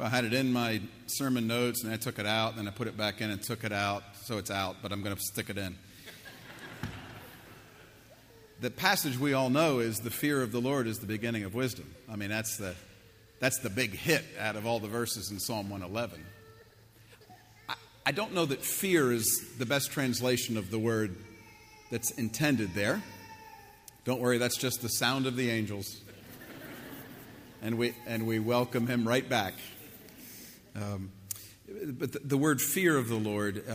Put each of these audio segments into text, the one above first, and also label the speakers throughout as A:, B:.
A: I had it in my sermon notes, and I took it out, and then I put it back in and took it out, so it's out, but I'm going to stick it in. The passage we all know is the fear of the Lord is the beginning of wisdom. I mean, that's the big hit out of all the verses in Psalm 111. I don't know that fear is the best translation of the word that's intended there. Don't worry, that's just the sound of the angels. And we welcome him right back. But the word fear of the Lord,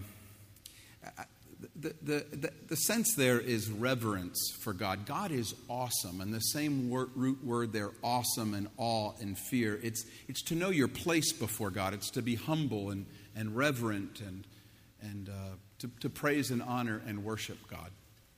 A: the sense there is reverence for God. God is awesome, and the same root word there, awesome and awe and fear. It's to know your place before God. It's to be humble and reverent and to praise and honor and worship God.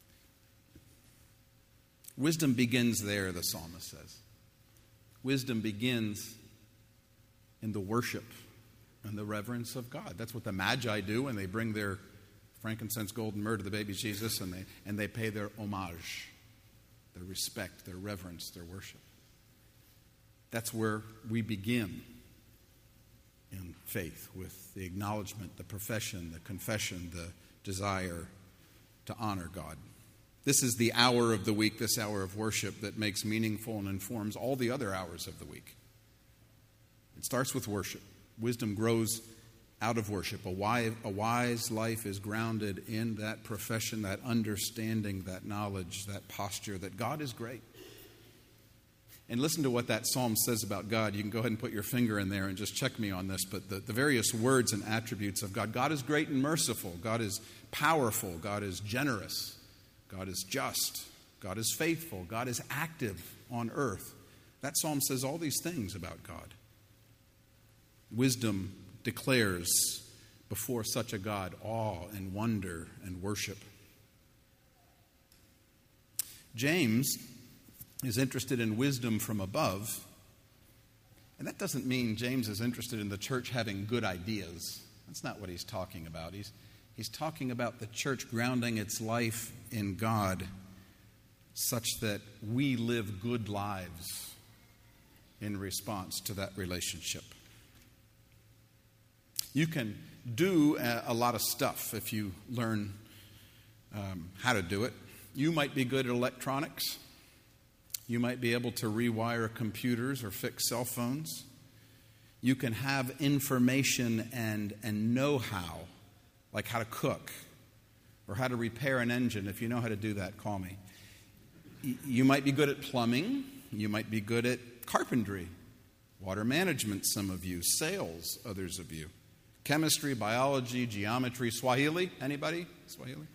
A: Wisdom begins there, the psalmist says. Wisdom begins in the worship and the reverence of God. That's what the Magi do when they bring their frankincense, gold, and myrrh to the baby Jesus, and they pay their homage, their respect, their reverence, their worship. That's where we begin in faith, with the acknowledgement, the profession, the confession, the desire to honor God. This is the hour of the week, this hour of worship that makes meaningful and informs all the other hours of the week. It starts with worship. Wisdom grows out of worship. A wise life is grounded in that profession, that understanding, that knowledge, that posture that God is great. And listen to what that psalm says about God. You can go ahead and put your finger in there and just check me on this, but the various words and attributes of God. God is great and merciful. God is powerful. God is generous. God is just. God is faithful. God is active on earth. That psalm says all these things about God. Wisdom declares before such a God awe and wonder and worship. James is interested in wisdom from above, and that doesn't mean James is interested in the church having good ideas. That's not what he's talking about. He's talking about the church grounding its life in God such that we live good lives in response to that relationship. You can do a lot of stuff if you learn how to do it. You might be good at electronics. You might be able to rewire computers or fix cell phones. You can have information and know-how, like how to cook or how to repair an engine. If you know how to do that, call me. You might be good at plumbing. You might be good at carpentry, water management, some of you, sales, others of you, chemistry, biology, geometry, Swahili. Anybody? Swahili?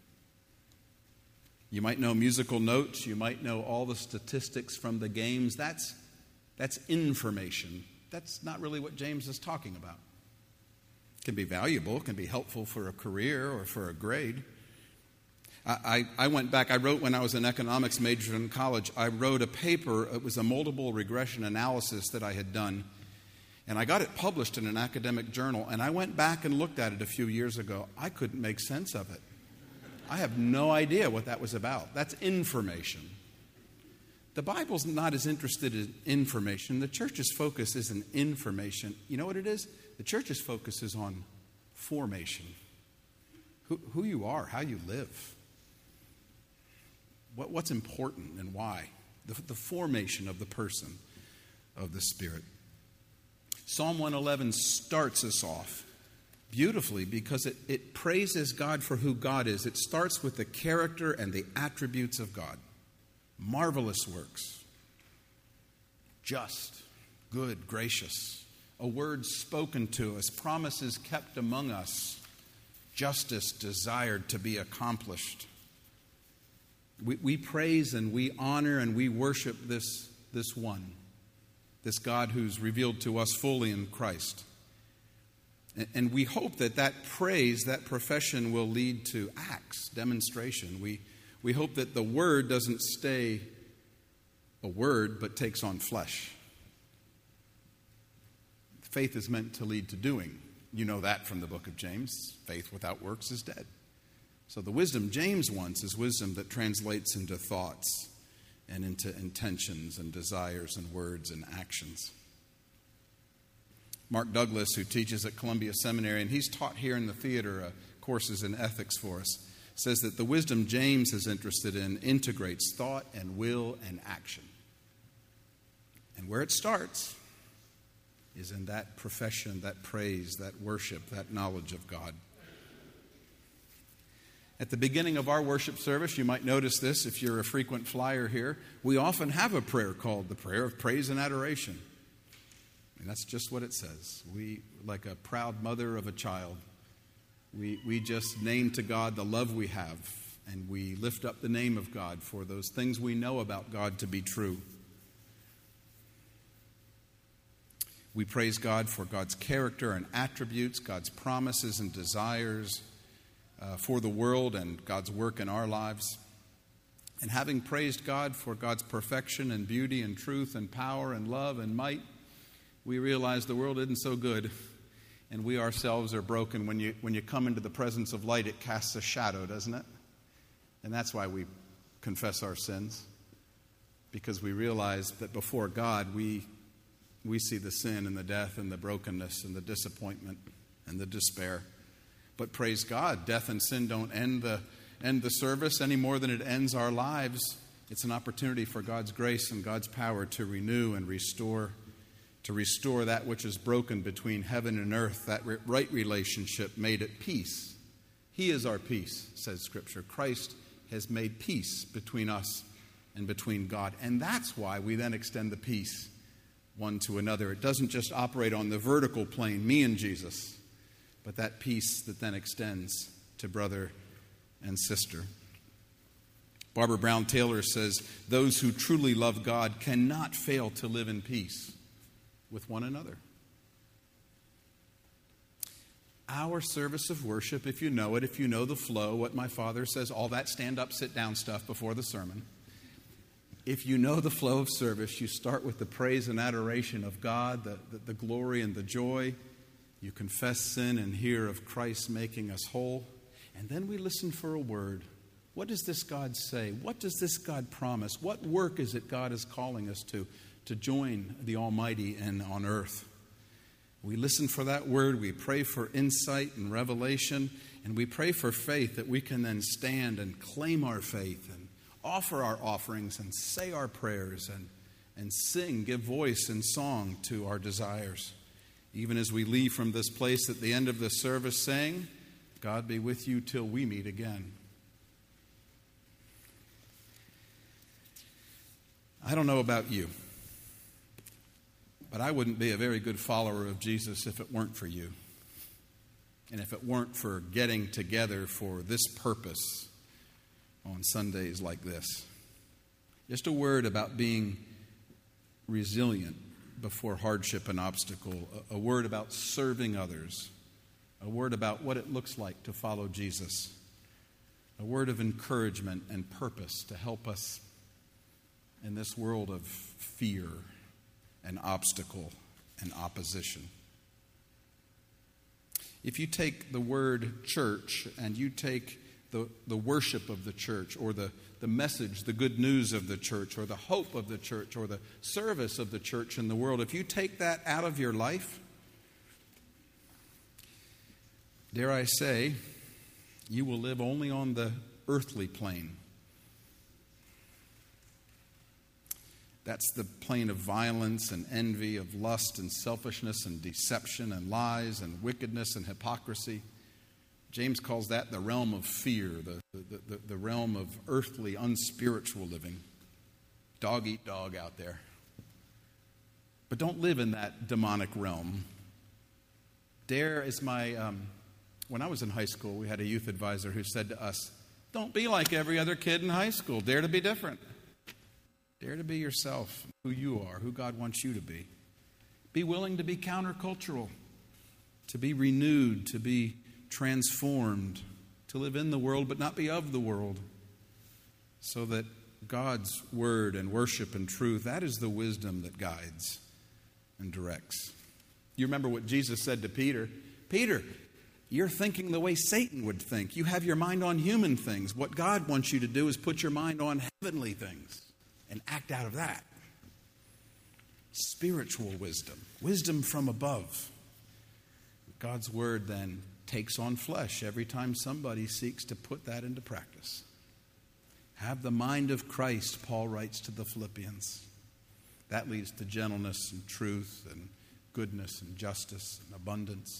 A: You might know musical notes. You might know all the statistics from the games. That's information. That's not really what James is talking about. It can be valuable. It can be helpful for a career or for a grade. I went back. I wrote when I was an economics major in college. I wrote a paper. It was a multiple regression analysis that I had done. And I got it published in an academic journal. And I went back and looked at it a few years ago. I couldn't make sense of it. I have no idea what that was about. That's information. The Bible's not as interested in information. The church's focus isn't information. You know what it is? The church's focus is on formation. Who you are, how you live. What's important and why. The formation of the person of the Spirit. Psalm 111 starts us off beautifully because it praises God for who God is. It starts with the character and the attributes of God. Marvelous works. Just, good, gracious. A word spoken to us. Promises kept among us. Justice desired to be accomplished. We praise and we honor and we worship this one. This God who's revealed to us fully in Christ. And we hope that praise, that profession will lead to acts, demonstration. We hope that the word doesn't stay a word but takes on flesh. Faith is meant to lead to doing. You know that from the book of James. Faith without works is dead. So the wisdom James wants is wisdom that translates into thoughts and into intentions and desires and words and actions. Mark Douglas, who teaches at Columbia Seminary, and he's taught here in the theater courses in ethics for us, says that the wisdom James is interested in integrates thought and will and action. And where it starts is in that profession, that praise, that worship, that knowledge of God. At the beginning of our worship service, you might notice this if you're a frequent flyer here, we often have a prayer called the Prayer of Praise and Adoration. And that's just what it says. We, like a proud mother of a child, we just name to God the love we have, and we lift up the name of God for those things we know about God to be true. We praise God for God's character and attributes, God's promises and desires for the world and God's work in our lives. And having praised God for God's perfection and beauty and truth and power and love and might, we realize the world isn't so good, and we ourselves are broken. When you come into the presence of light, it casts a shadow, doesn't it? And that's why we confess our sins, because we realize that before God, we see the sin and the death and the brokenness and the disappointment and the despair. But praise God, death and sin don't end the service any more than it ends our lives. It's an opportunity for God's grace and God's power to renew and restore that which is broken between heaven and earth, that right relationship made at peace. He is our peace, says Scripture. Christ has made peace between us and between God. And that's why we then extend the peace one to another. It doesn't just operate on the vertical plane, me and Jesus, but that peace that then extends to brother and sister. Barbara Brown Taylor says, those who truly love God cannot fail to live in peace with one another. Our service of worship, if you know it, if you know the flow, what my father says, all that stand up, sit down stuff before the sermon. If you know the flow of service, you start with the praise and adoration of God, the glory and the joy. You confess sin and hear of Christ making us whole. And then we listen for a word. What does this God say? What does this God promise? What work is it God is calling us to join the Almighty on earth? We listen for that word. We pray for insight and revelation. And we pray for faith that we can then stand and claim our faith and offer our offerings and say our prayers and sing, give voice and song to our desires. Even as we leave from this place at the end of the service saying, God be with you till we meet again. I don't know about you, but I wouldn't be a very good follower of Jesus if it weren't for you. And if it weren't for getting together for this purpose on Sundays like this. Just a word about being resilient before hardship and obstacle. A word about serving others. A word about what it looks like to follow Jesus. A word of encouragement and purpose to help us in this world of fear and obstacle and opposition. If you take the word church and you take the worship of the church, or the message, the good news of the church, or the hope of the church, or the service of the church in the world, if you take that out of your life, dare I say, you will live only on the earthly plane. That's the plane of violence and envy, of lust and selfishness and deception and lies and wickedness and hypocrisy. James calls that the realm of fear, the realm of earthly, unspiritual living. Dog eat dog out there. But don't live in that demonic realm. Dare is when I was in high school, we had a youth advisor who said to us, don't be like every other kid in high school. Dare to be different. Dare to be yourself, who you are, who God wants you to be. Be willing to be countercultural, to be renewed, to be transformed, to live in the world but not be of the world, so that God's word and worship and truth, that is the wisdom that guides and directs. You remember what Jesus said to Peter? Peter, you're thinking the way Satan would think. You have your mind on human things. What God wants you to do is put your mind on heavenly things and act out of that. Spiritual wisdom, wisdom from above. God's word then takes on flesh every time somebody seeks to put that into practice. Have the mind of Christ, Paul writes to the Philippians. That leads to gentleness and truth and goodness and justice and abundance.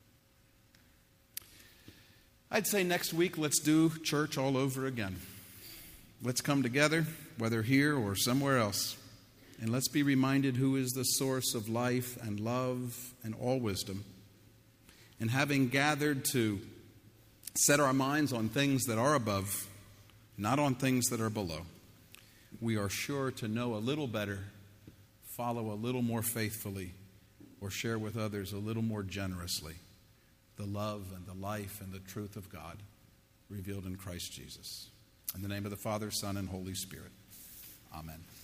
A: I'd say next week, let's do church all over again. Let's come together, whether here or somewhere else, and let's be reminded who is the source of life and love and all wisdom. And having gathered to set our minds on things that are above, not on things that are below, we are sure to know a little better, follow a little more faithfully, or share with others a little more generously the love and the life and the truth of God revealed in Christ Jesus. In the name of the Father, Son, and Holy Spirit. Amen.